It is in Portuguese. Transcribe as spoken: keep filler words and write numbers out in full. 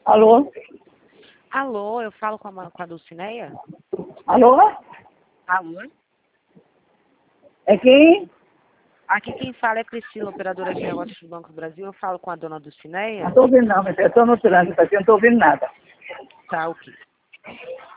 Alô? Alô, eu falo com a, com a Dulcineia? Alô? Alô? É quem? Aqui quem fala é Priscila, operadora de negócios do Banco do Brasil. Eu falo com a dona Dulcineia? Não estou ouvindo não, mas eu estou no trânsito aqui, não estou ouvindo nada. Tá, ok.